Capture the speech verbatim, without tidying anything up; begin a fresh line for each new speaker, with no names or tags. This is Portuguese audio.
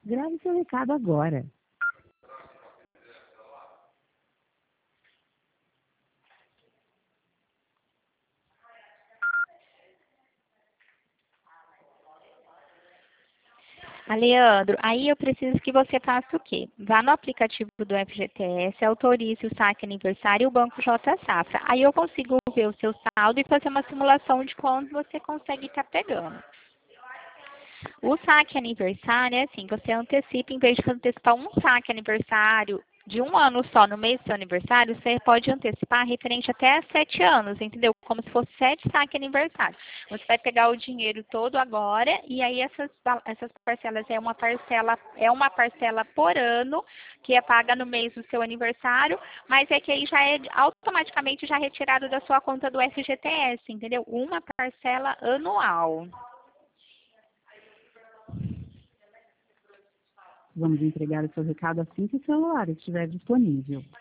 Grave seu recado agora.
Aleandro, aí eu preciso que você faça o quê? Vá no aplicativo do F G T S, autorize o saque aniversário e o Banco J Safra. Aí eu consigo ver o seu saldo e fazer uma simulação de quanto você consegue estar pegando. O saque aniversário é assim, você antecipa, em vez de antecipar um saque aniversário de um ano só no mês do seu aniversário, você pode antecipar referente até sete anos, entendeu? Como se fosse sete saques aniversário. Você vai pegar o dinheiro todo agora e aí essas, essas parcelas é uma parcela, é uma parcela por ano que é paga no mês do seu aniversário, mas é que aí já é automaticamente já retirado da sua conta do F G T S, entendeu? Uma parcela anual.
Vamos entregar o seu recado assim que o celular estiver disponível.